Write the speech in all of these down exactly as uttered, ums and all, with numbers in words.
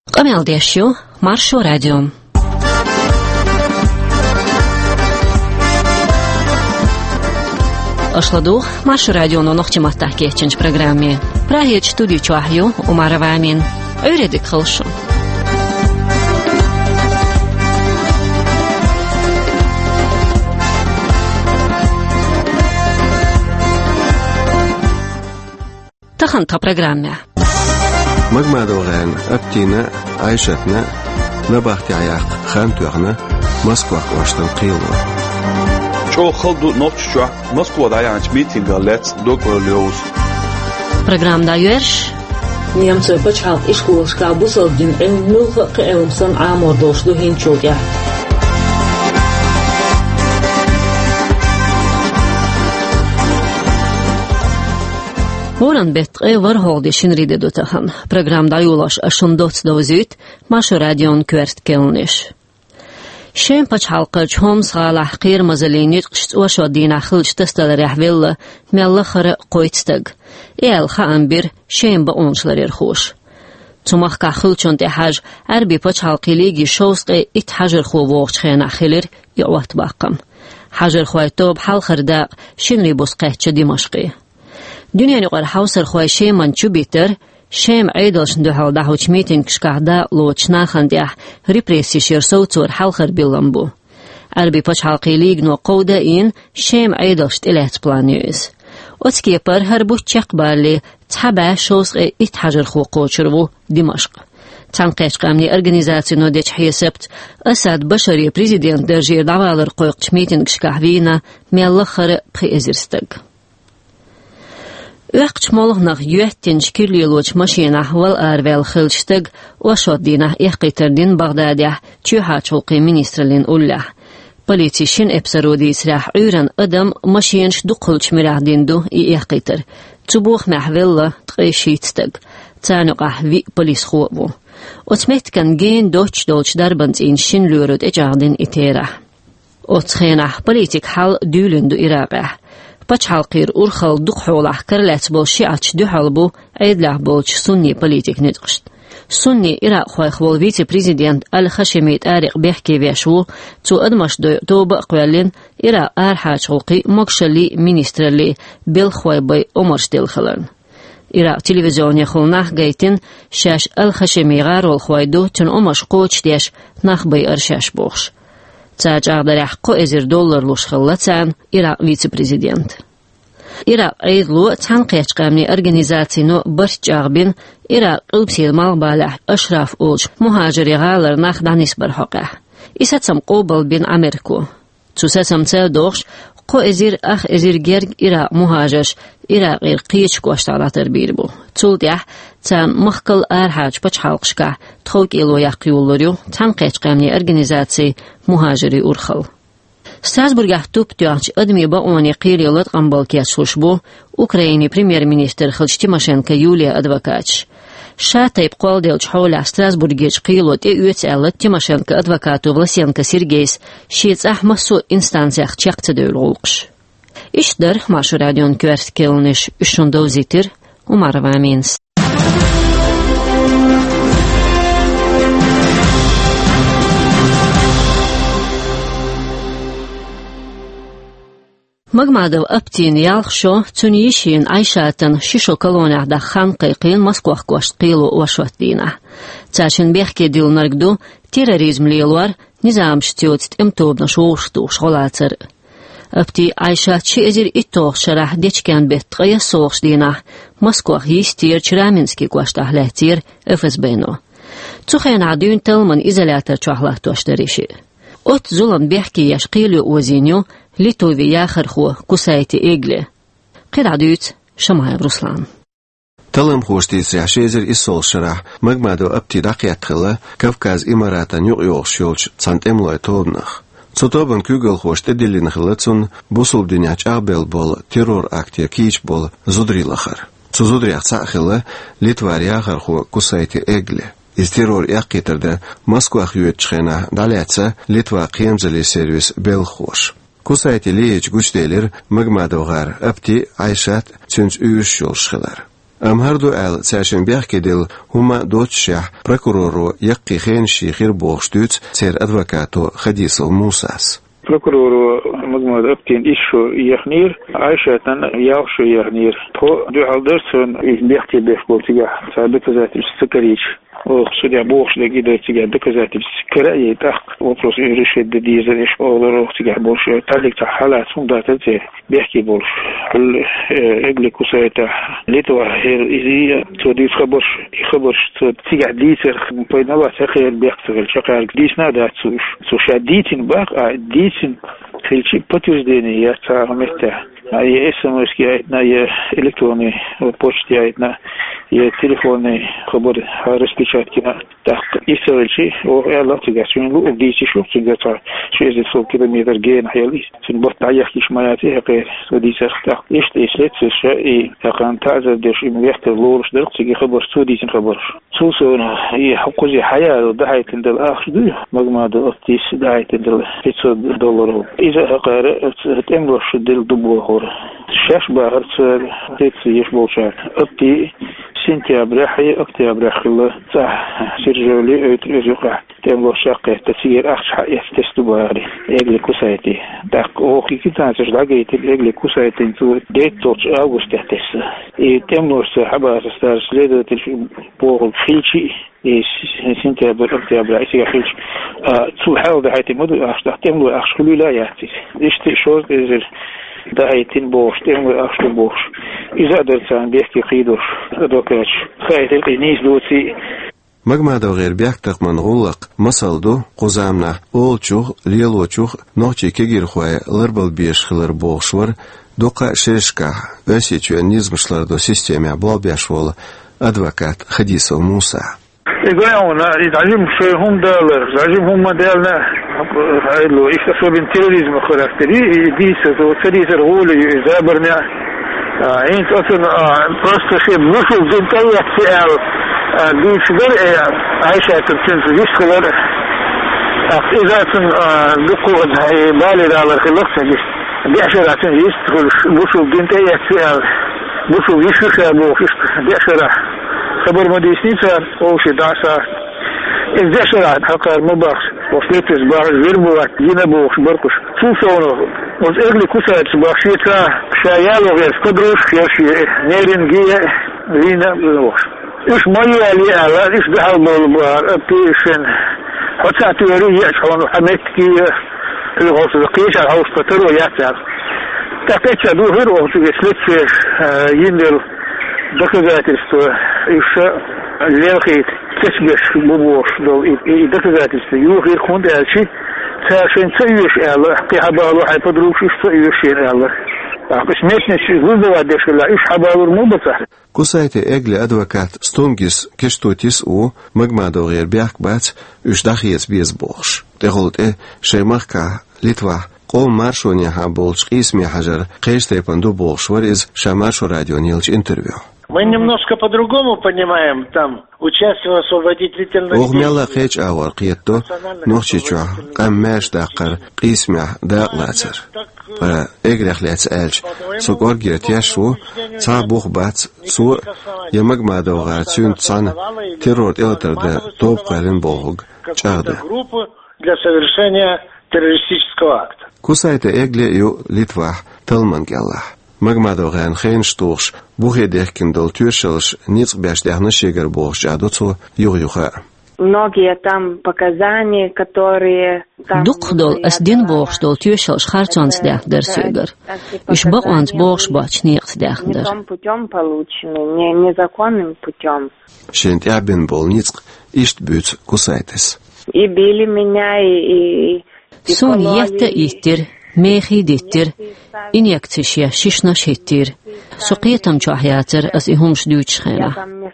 Камелдешью, Маршу радио. Ашладух, Маршу радио, но нохтиматтах кетченч программе. Прахет студию чуахью, Умарова Амин. Öğredik kılışım. تخنطة программе. مجمع أبتينا عيشتنا نبختي عياق خانتوغنا موسكوا واشتن قيلوا شو خلدو نوتشوا موسكوا دايانش ميتينغ ليتس دوغوليوز программа даёрш Немцы почал и школшка бусалдин эн нулха кэлмсан амордошлу хинчугя. Оран бетгы вархолди шинриде дотахан. Программда юлаш ашындоц довзит, Машу радион кверт келниш. Шем пачалка чом сгалах қир мазалинит қшт уашо дина хылч тесталар яхвилла мелла хара қойтстаг. Эл хаамбир шем ба оншларер хуш. Цумах ка хылчон те хаж арби пачалқи лиги шоусқи ит хажыр ху воғч хена хилир юват бақам. Хажыр хуайтоб хал хырда шинри бусқайча димашқи. Dünyani qar hausar xoy sheman chubiter shem aidalsh nduhal da hoch meeting kshkahda lochna khandiah repressi shir sawtur halkhar bilambu arbi pach halqilig no qawda in shem aidalsh tilat planyus otski par har bu chaqbali taba shos it hajar xuqochurvu dimashq tanqech qamni organizatsiya no dech hisabt asad bashari prezident derjir davalar qoyq meeting kshkahvina mellakhar prezirstig Uaqch molghnaq yuattin shkirliloch mashina wal arvel khilshtag washodina iqitardin Baghdadiah chuhachulqi ministrlin ullah politishin epsarodi israh uran adam mashin shduqulch mirahdindu iqitar tsubuh mahvilla tqishitstag tsanuqah vi polis khuwu otmetkan gen doch doch darbans in shinlurud ejardin itera otkhena politik hal dülündu iraqah Пачалқир урхал духолах карлац бол шиач духалбу айдлах болч сунни политик нетгшт. Сунни ира хойхвол вице-президент Аль-Хашимит Ариқ Бехкевешу цу адмаш доба қвалин ира архачулқи мокшали министрали белхойбай омарштелхалан. Ира телевизионе хулнах гайтин шаш Аль-Хашими гарол хойду тун омаш қоч деш нахбай аршаш бохш. Цач ағдарях ко эзер доллар лушхаллацан ира вице-президент. Ира айдлу цан қечқамни организацияну барчағбин ира қылпсил малбалах ашраф олч мухажири ғалар нах данис бархоқа. Исатсам қобал бин Америку. Цусасам цел дохш ко эзер ах эзер герг ира мухажаш ира ғир қиеч кошталатыр бирбу. Цулдях цан махкал архач пачхалқшка тхок илу яқиулларю цан қечқамни организации мухажири урхал. Страсбургах туптуач адми ба они қирилат қамбалкия шушбу Украины премьер-министр Хилч Тимошенко Юлия адвокатч. Шатайп қолделч хауля Страсбургеч қилот и уйцелат Тимошенко адвокату Власенко Сергейс шиц ахмасу инстанциях чақцыдыр олқш. Ишдар Машу радион кверт келниш үшундау зитир Умарова Аминс. Magmadov aptin yalxsho tsuniyishin aishatan shisho kolonah da khan qayqin Moskvah qosh qilu washwatdina. Tsachin bexke dil nargdu terrorizm lilwar nizam shtiot imtobna shoshtu shgolatsar. Apti aisha chi ezir ittoq sharah dechkan betqaya soxdina Moskvah yistir Chraminski qoshtah lahtir F S B-no. Tsuxen adun talman izolator chahlah toshtarishi. Ot zulan bexke yashqilu ozinyo Литови яхарху кусайти эгле. Қидадуйт Шамаев Руслан. Талам хоштис яшезер исол шарах магмадо апти дақиятхила Кавказ имарата нюк йолшолч цантемлой тобнах. Цотобан күгел хоште делинхилацун бусул дюняч арбел бол террор актия кич бол зудрилахар. Цузудрях цахила Литвар яхарху кусайти эгле. Из террор яқитерде Москвах юетчхена даляца Литва қиемзали сервис белхош. Kusayeti liyech güçdeler magmadogар apti Ayshat çünç üyüş yolşılar. أم هردو آل ساشن بيحكي دل هما دوتشيح بروكورورو يقي خين شيخير بوغشتوت سير أدوكاتو خديسو موساس بروكورور مجموعة أبتين إيشو يخنير عايشة ياوشو يخنير هو دو عالدرسون بيحكي بيحكول تجاه ثابت ذات السكريش وخصوصي عبوش لقي ده تجاه دكزات السكرية تحق وبروس إيرشيد ديزل إيش أولو تجاه بولش تعلق تحالات صندات تزيه بيحكي بولش كل إقلي كوسايتا ليتوا هير إزي توديس خبرش خبرش تجاه ديسر بينا واسخير بيحكي شقال ديس نادات سوش سوش ديتين باق ديتين خلشي بتوز ديني يا تاع متى أي اسم مسكي عندنا يا إلكتروني وبوشتي عندنا يا تليفوني خبر هارسكيشات كنا تحت يسوي شيء ويلا تجاه شو نقول ديشي شو تجاه شو إذا سو كيلومتر جين حيالي سنبط تعيش كيش ماياتي غير ودي سخت إيش تيسلت شيء كان تعزل دش مليحة اللورش درت تجي خبر سودي سن خبر سو سونا هي حقوزي حياة دعاية عند الآخر دي مجمع دقتيس دعاية عند الحساب دولار إذا قارئ تأمر شديل دبوه شاش بارت تيتسيش بوشات أبتي سنتيابر حي أكتيابر خلا صح سيرجولي أتريزوقع تمر شقة تسير أخش حياة تستباري إجل كوسايتي دق أوكي كتان تجلعي تإجل كوسايتي تو ديت توش أوغوست تحتس تمر سحبة تستارس ليدة بوغ خيلشي سنتيابر أكتيابر عيسي خيلش تو حاول بحياتي مدو أخش تحتمل أخش خلو لا يعطي إشتي شوز إزر دايتين بوش تيمو أخش بوش إذا درسان بيحكي قيدوش أدوكاش خايت القينيس دوتي مجمع دو غير بيحتق من غلق مصل دو قزامنا أولچوخ ليلوچوخ نوچي كيجير خوايا لربل بيش خلر بوغشور دوقا شرشكا أسيچو نيزمشلر دو سيستيمي بلو بيشوال أدوكات خديسو موسى يقولون يتعجب شيء هم دالر يتعجب هم دالنا هايلو إيش بين تيروريزم خلافتري ديس وتديس الغول يزابرنا إنت أصلا просто شيء بوصل زنتية فعل ديس غير عايشة تبتنس ديس خلال إذا أصلا دقوا هاي بالي دالر خلقت ديس بيعشر عشان يستخل بوصل زنتية فعل بوصل يشوش أبوه بيعشر خبر مديسين صار أو شيء دعسة إذا شرعت حقار مباخ وصلت إصباح الزربوات جنبوش بركش سوسونه وإغلي كسرت إصباح شيء شايال وغير قدروش يشي نيرين جيه لينا بلوش إيش مية لي على إيش بحال بالبار أبتيشن حتى توري يشحون وحميتكي الغوص القيش على هوس فتر وياتر تحتاج أدو غير وغوص يسلت يندل دكذات استوى إيش الليخيت تسبش ببوش دو دكذات استوى يوخير كون دالشي تاشين تسيوش الله حقي حبالو حيبدروش يستيوش الله أقش ميتنش غوزو عدش الله إيش حبالو مو بصح كوسايتي إجلي أدوكات ستونجيس كشتوتيس أو مجمع دو غير بيحك بات إيش داخيس بيز بوش تقولت إيه شي مخكا لتوا قوم مارشوني حابولش قيسمي حجر قيش تيبندو بوش ورز شامارشو راديو نيلش انترвью. Мы немножко по-другому понимаем там участие в освободительной Огмяла хеч авар қиетто нохчичуа қаммаш даққар қисмя дақлатыр. Пара эгряхляц әлч сокор гертяшу ца бух бац цу ямагмадовға цюн цан террор элтерде топ қалин болғыг чағды. Для совершения террористического акта. Кусайта эгле ю Литвах талмангеллах. Магмадовган хейнштурш бухедехкин дол тюршелш ниц бяштяхна шегер бохжадуцу ююха. Многие там показания, которые Дукдол асдин бохшдол тюршелш харцонс дях дерсюгер. Иш бохванс бохшбач ниц дяхдер. Путем получены, не незаконным путем. Шентябин бол ниц ишт бюц кусайтес. И били меня, и... Сон ехте иттер. ميخي ديتر إنيكتشيا شيشنا شيتر سقيتم شاحياتر أس إهمش دوتش خينا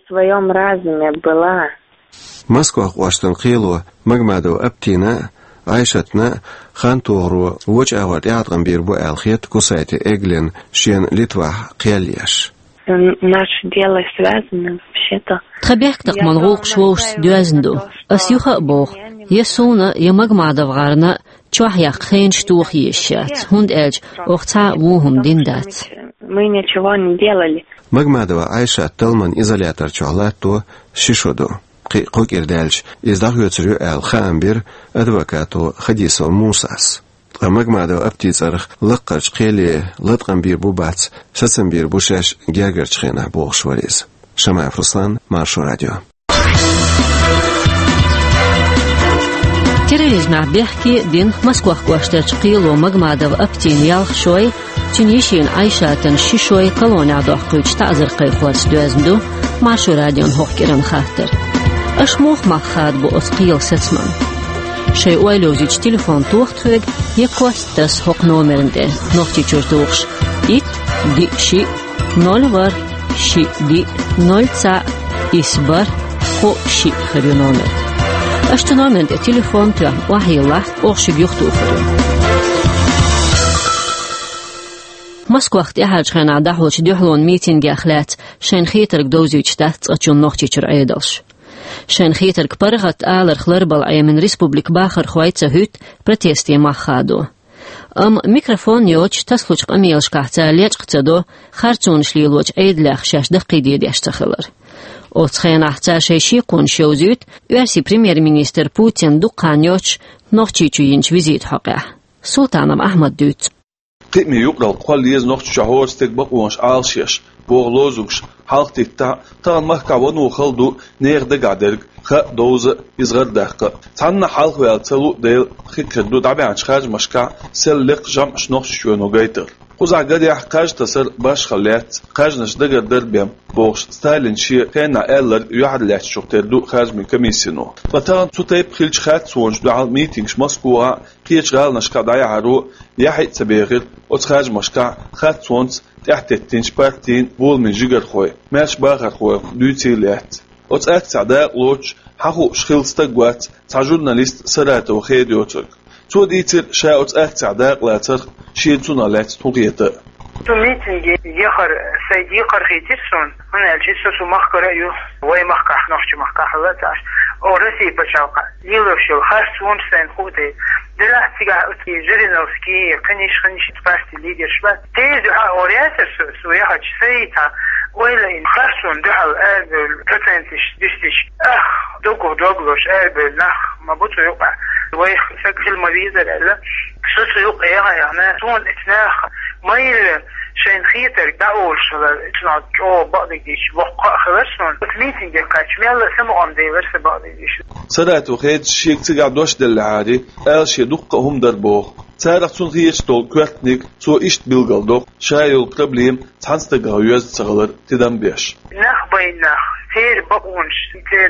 مسكو واشتن قيلو مجمدو أبتينا عايشتنا خان تورو وج أورد يعطن بيربو الخيط كوسايتي إجلين شين لتوح قياليش Наше дело связано вообще-то. Тхабех так монголк швош дуазндо. Асюха бог. Есуна ямагмадавгарна чохяк хейн штух ешат. Хунд элч охца вухум диндат. Мы ничего не делали. مجمع عايشة تلمن إزالياتر شغلاتو شيشودو قيقوك إردالش إزداغ يتريو آل خامبير أدوكاتو خديسو موساس مجمع أبتي زرخ لقرش قيلي لطقن بير بوبات شسن بير بوشاش جاجرش خينا بوغش وريز شمع فرسلان مارشو راديو تيريزم بيحكي دين مسكوخ كواشترش قيلو مجمع أبتين يالخ شوي تنيشين عايشة شيشوي كالونيا دوحكوش تعذر قيقوات دوازمدو مارشو راديون هوكيرن خاطر أشموخ مخاد بو أثقيل ستمان شيء ويلوزيج تليفون توخترق يكوست تس هوق نومرنده نوختي چورتوخش إت دي شي نول ور شي دي نول تسع إسبر هو شي خريو نومر أشت نومرنده تليفون ترى وحي الله أغشي بيختو خريو مسكو وقت إحاج خينا دحوش ديحلون ميتينج أخلات شين خيترك دوزيج تحت أتشون نوختي چور عيدلش شين خيترك برغت آلر خلربل أي من ريسبوبليك باخر خويتسا هوت برتيستي مخادو أم ميكروفون يوش تسلوش قميلش كحتا ليش قتدو خارتون شليلوش عيد لاخ شاش دقيدي ديشتخلر أوتخين أحتا شيشي قون شوزيوت يرسي بريمير مينيستر بوتين دوقان يوش نوختيچو ينش ويزيت حقه سلطانم أحمد دوت قيمي يقرأ قال يز نوخت شهور ستقبق وانش عالشيش بوغلوزوكش حالتي تا تان محكا ونو خلدو نيغ دقادرق خا دوز يزغر دقا تانا حالق ويالتلو ديل خيكردو دعبي عنش خارج مشكا سلق جمع شنوخش شوينو غيتر قوزع قدي حقاج تسر باش خليات قاج نش دقر دربيم بوغش ستالين شي خينا إلر يوحد لات شوكتردو خارج من كميسينو فتان تطيب خيلش خات سونش دوعال ميتينغش مسكوها قيش غال نشكا دايا عرو يحي تبيغر وتخارج مشكا خات سونس تحت التنش بارتين بول من جيجر خوي ماش باغر خوي دوتي لات وتأك تعداء لوش حقو شخيلستقوات تع جورناليست سرات وخيديوتك تو ديتر شاء تأك تعداء لاتر شيدتونا لات تغيطة ميتنج يخر سيدي قرخيتيرسون هنا الجيسو سو مخكر يو وي مخكح نخشي مخكح لاتاش أورسي بشاوقع يلوشو خارسون سين خوتي دلح تيجا أتي جرينوسكي قنيش قنيش تباستي ليدر شبات تيزو ها أورياتر سو يخد سيتا ويلا إن خارسون دحل أربل بتنتش دشتش أخ دوغو دوغلوش أربل نخ ما بطو يقع ويخ سكر المريضة لألا سوسو يقع يعني تون اتناخ مايل شين خيتر داول شغل اتنا جو بعضي ديش وقع خلصون ميتنج كاتش ميلا سمو ام دي ورس بعضي ديش سرات وخيت شيك تقع دوش دلعادي قال شي دقهم دربوغ تاريخ تون خيش دول كواتنيك سو إشت بيلغل دوغ شايل بروبليم تحنستقع يوز تغلر تدام بيش نخ بين نخ تير بقونش تير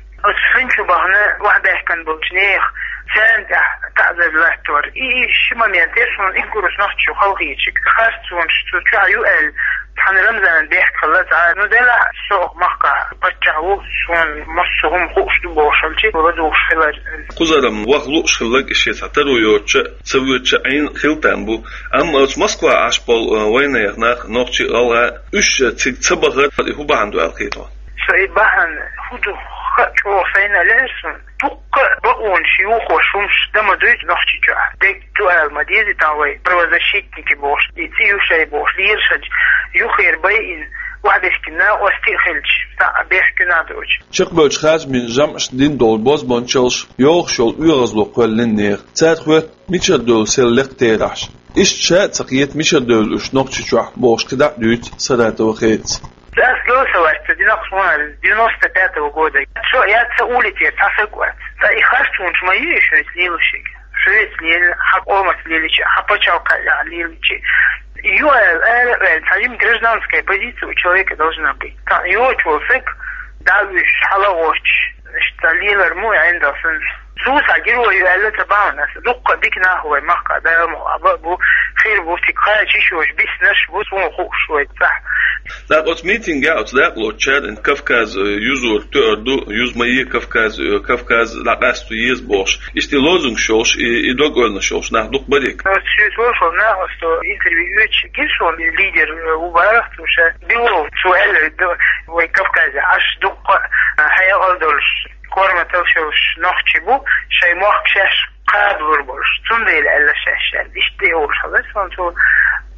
أسفنشو بهنا واحدة يحكن بوشنيخ سانتح تعذب لحتور إيه شما ميانتيرسون إيقورس نحتشو خلقيتشك خاستون شتو تعيو أل تحن رمزان بيحك خلات عاد ندلا سوق مقع بچهو سون مصهم خوش دو بوشلتي ولدوش خلال قزرم وغلوش خلق إشي تعترو يوتش سويتش عين خلتان بو أما أتش مسكوا عشبال وين يغناق نوختي غالها إش تبغر هو باندو الخيطان سيد باهن هدو شو فينا لسن توق بقون شيوخ وشومش دم دويت نحكي جاه ديك توال مديزي تاوي بروزا شيكني بوش يتيو شاي بوش ليرشج يخير بيين واحد يحكينا واستيخلش تاع بيحكينا دوش شق بوش خاج من جمعش دين دول بوز بانشلش يوخ شول يغزلو قولن نير تاعت خوات ميشر دول سيلق تيراش إش شاء تقيت ميشر دول اش نقشي جاه بوش كدا دويت سرات وخيت أصله سويت دي نقصوان دي نص تبعته وجودك شو يا تقولي تير تحسقوات فإخرجتون شو ما يشوف ليلشيك شو يسليل حق أو مسليل شيء حق بتشاو كلا ليل شيء يو ال تعليم جرجنانس كي بديت وشويك دوجنا بي كان يو توفك داوش حلاوش اشتليل رمو عنده سن سوسا جرو يقال تبعنا دق بيكنا هو مقع ده أبو خير بوتي قاعد شيء وش بيس نش بوت مو خوش شوي صح لا قط ميتينج اوت لا لو تشاد ان كافكاز يوزور تردو يوز ماي كافكاز كافكاز لا قاستو يز بوش اشتي لوزنج شوش يدوق ولنا شوش ناخ دوق بديك شو توصل ناخستو انترفيو كيشون ليدر وبارخت وش بيقولوا سؤال وي كافكاز اش دوق هيا اولدولش كورما تلشوش نوختشبو شي موخ شاش قاد وربوش تنديل الا شاش اشتي اول خلاص فانتو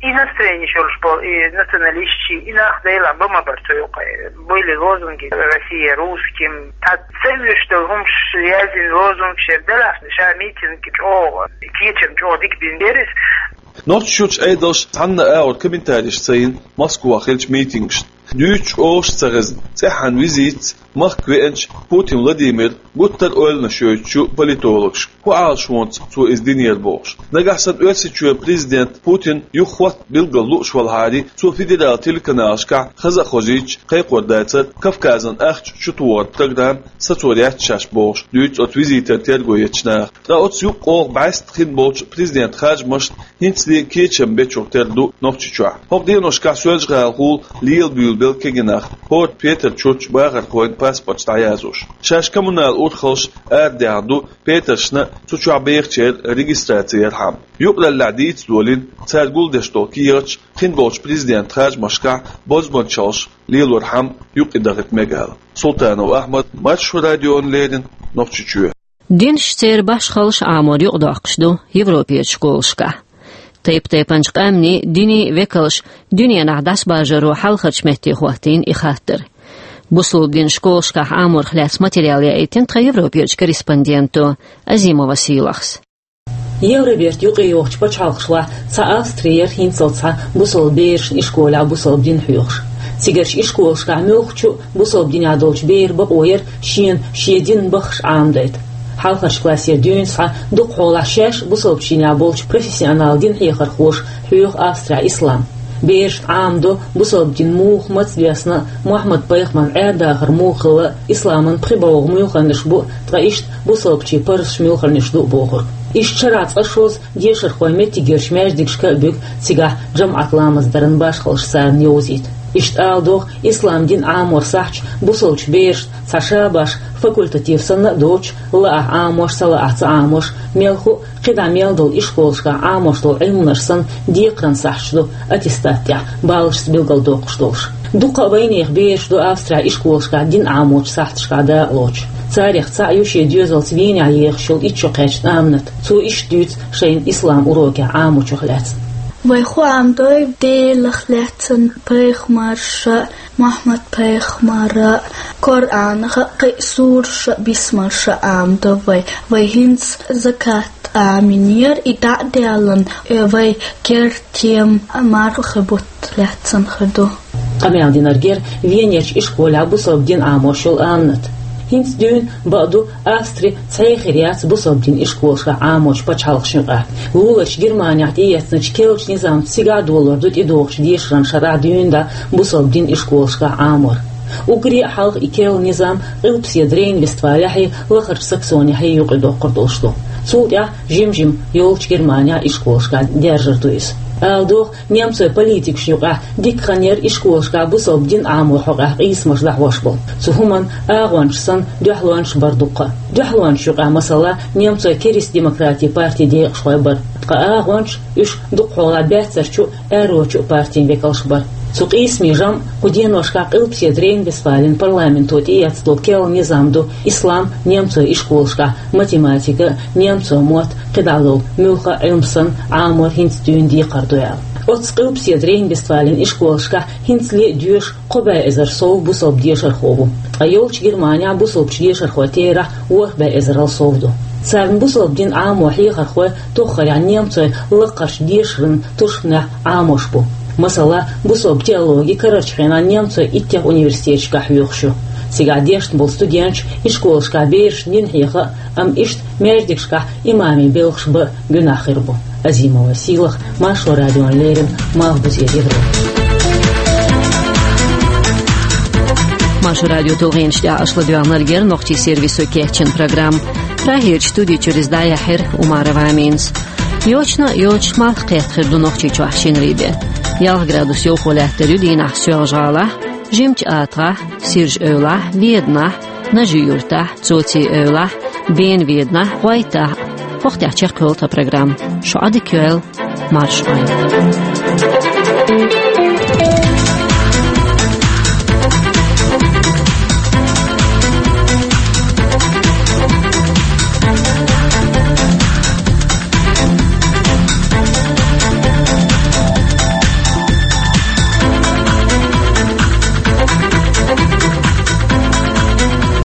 и настроение шел, и националистчи, и нахдейла, бома бартуюка. Были лозунги Россия русским. А целью, что гум связен лозунг шердела, ша митинг, о, кичем, о, дик бендерис. Not чуть эйдош ханна аут комментарий цейн Москва хельч митингш. Дюч ош цагаз цехан визит Москвенч Путин Владимир гуттар ойлна шөйчү политологш. Хуал шонц цу издинер бош. Нагасан өсичү президент Путин юхват билгалу швалхари цу федерал телеканалшка хаза хожич кайкордайцат Кавказан ахч чутуар программ сатурят шаш бош. Дюч от визитер тергоечна. Да от юк ор байст хин бош президент хаж маш хинцли кечем бечуртерду нохчичуа. Хогденошка сөзгал хул лил бюлбел кегенах. Хот Петр Чуч багар коин паспорт стаязуш. Шаш коммунал урхош ардяду Петершна цучуа бейхчер регистрация хам. Юкла ладиц долин царгул дешто киерч хин бош президент хаж машка бозбончош лилур хам юк идагет мегал. Султанов Ахмад матч радион леден нохчичуа. Дин штер баш халш амор юqdaqshdu Европия школшка. Тейп тейпанчq амни дини векалш дуньяна дас бажару халхач мехти хватин и хаттер. Буслудин школшка амор хляс материал яйтин тха Европияч корреспонденту Азимова Силахс. Евроберт юqi yoqch pachalqshla sa Австрия хинцалца бусол бейрш ишкола бусол дин хюхш. Сигарш ишколшка мелхчу бусол дин адолч бейр бaqoyer шин шедин бахш амдайт. Халхаш классер дюнса духола шеш бусол чиня болч профессионал дин хихар хош хюх Австрия ислам. Бейрш амдо бусол дин Мухмад свясна Мухаммад Пайхман эрдахар мухла исламан прибог муханшбу траишт бусол чи парш муханшду бохор. Ишчарац ашоз дешер хоймет тигерш мяждикшка бюк сига джаматламаз даран башхалш сар неозит. Ишт алдох ислам дин амор сахч бусолч бейрш сашабаш факультатив санна доч ла амош сала аца амош мелху қида мелдол ишколшка амоштол илмунарсан диекран сахчду аттестатя балш билгал доқштолш. Дуқа вайнех бейршду Австрия ишколшка дин амоч сахтшка да лоч. Царих цающе дюзал свиня ехшул ичоқеч амнат. Цу иштюц шейн ислам уроке амочохляц. Wij gaan door delig letten pechmarsha Mohammed pechmara Koran qisursha bismarsha amdo wij wij hins zakat aminier ida delen wij kertiem maar gebot letten gedo. Kamel dinarger vienerch ishkola busobdin amoshul amnat. Hins dün badu Avstri цайхириац бусобдин ишколшка амоч пачалхшинга. Улаш Германия тиесныч келч низам сига доллардут идохш дишран шара дюнда бусобдин ишколшка амор. Угри халх икел низам илпсия дрейн Вестфаляхи лахарч Саксония хи юqidо qurdulshdu. Цудя жим-жим ёлч Германия ишколшка держертуис. Алдох немцы политик шюга дикханер ишколшка бусобдин амохога исмаш лахвашбол. Сухуман агваншсан дяхлуанш бардуqa. Дяхлуан шюга масала немцы керис демократия партии де шойбар. Агванш иш духола бяцарчу эрочу партии векалшбар. Сук исми жам куденошка илпсе дрейн Вестфален парламенту тиецтол кел низамду ислам немцы ишколшка математика немцы мот кедалол мюха илмсан амор хинстюн ди кардуял. От скылпсе дрейн Вестфален ишколшка хинсли дюш коба эзер сов бусоб дешер хову. А ёлч Германия бусоб дешер хотера уахба эзерал совду. Царн бусоб дин амо хихар хой тохаря немцы лакаш дешрын тушна амошбу. Масала бусоб теологи карачхена немцы иттях университетшка хюхшу. Сега дешт был студентч и школшка бейрш нинхиха ам ишт мяждикшка имами белхшбы гюнахирбу. Азимова Силах, Машу радион лерин, Мавбузе Европа. Машу радио толгенчда ашладуанаргер нохти сервису кехчин программ. Прахир студии через даяхир Умарова Аминс. Йочна йоч малх кеххирду нохти чуахшин рибе. Ялх градус йохоляттерю динах сёжгала, жимч атра, сирж öyla, ведна, нажюрта, цоци öyla, бен ведна, хуайта. Вахтя чеколта программ. Шо адикюэл маршвайн.